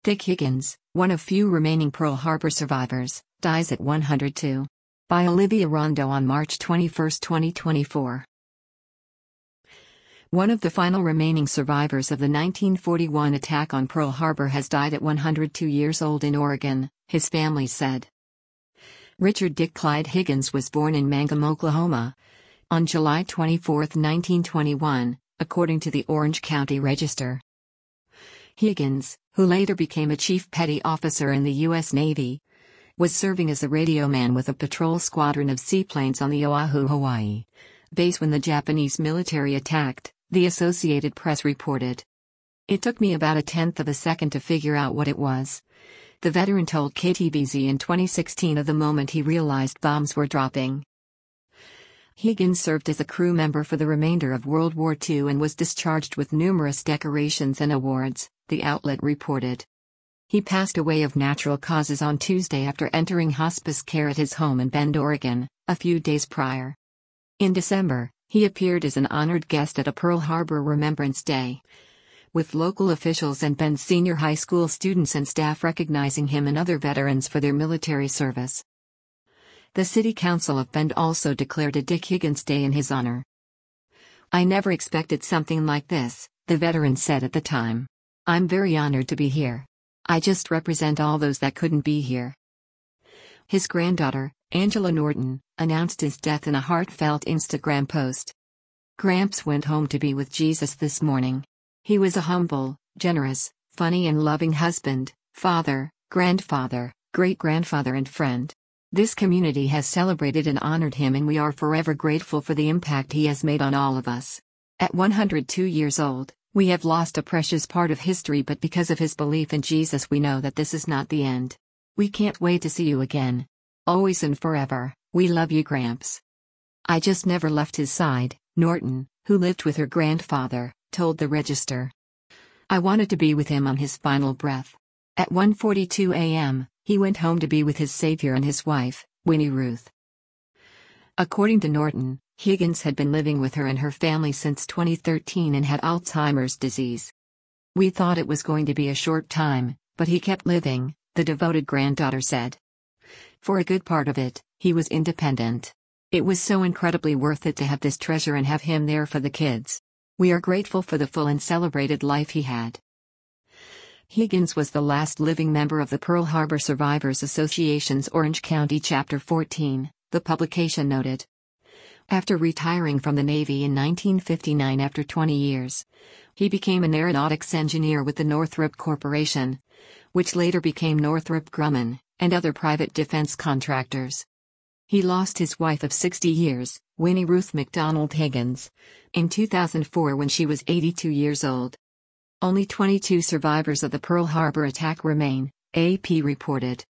Dick Higgins, one of few remaining Pearl Harbor survivors, dies at 102. By Olivia Rondo on March 21, 2024. One of the final remaining survivors of the 1941 attack on Pearl Harbor has died at 102 years old in Oregon, his family said. Richard Dick Clyde Higgins was born in Mangum, Oklahoma, on July 24, 1921, according to the Orange County Register. Higgins, who later became a chief petty officer in the U.S. Navy, was serving as a radio man with a patrol squadron of seaplanes on the Oahu, Hawaii base when the Japanese military attacked, the Associated Press reported. It took me about a tenth of a second to figure out what it was, the veteran told KTBZ in 2016 of the moment he realized bombs were dropping. Higgins served as a crew member for the remainder of World War II and was discharged with numerous decorations and awards, the outlet reported. He passed away of natural causes on Tuesday after entering hospice care at his home in Bend, Oregon, a few days prior. In December, he appeared as an honored guest at a Pearl Harbor Remembrance Day, with local officials and Bend senior high school students and staff recognizing him and other veterans for their military service. The City Council of Bend also declared a Dick Higgins Day in his honor. "I never expected something like this," the veteran said at the time. "I'm very honored to be here. I just represent all those that couldn't be here." His granddaughter, Angela Norton, announced his death in a heartfelt Instagram post. "Gramps went home to be with Jesus this morning. He was a humble, generous, funny and loving husband, father, grandfather, great-grandfather and friend. This community has celebrated and honored him and we are forever grateful for the impact he has made on all of us. At 102 years old, we have lost a precious part of history, but because of his belief in Jesus we know that this is not the end. We can't wait to see you again. Always and forever, we love you, Gramps." "I just never left his side," Norton, who lived with her grandfather, told the Register. "I wanted to be with him on his final breath. At 1:42 a.m., he went home to be with his Savior and his wife, Winnie Ruth." According to Norton, Higgins had been living with her and her family since 2013 and had Alzheimer's disease. "We thought it was going to be a short time, but he kept living," the devoted granddaughter said. "For a good part of it, he was independent. It was so incredibly worth it to have this treasure and have him there for the kids. We are grateful for the full and celebrated life he had." Higgins was the last living member of the Pearl Harbor Survivors Association's Orange County Chapter 14, the publication noted. After retiring from the Navy in 1959 after 20 years, he became an aeronautics engineer with the Northrop Corporation, which later became Northrop Grumman, and other private defense contractors. He lost his wife of 60 years, Winnie Ruth McDonald Higgins, in 2004 when she was 82 years old. Only 22 survivors of the Pearl Harbor attack remain, AP reported.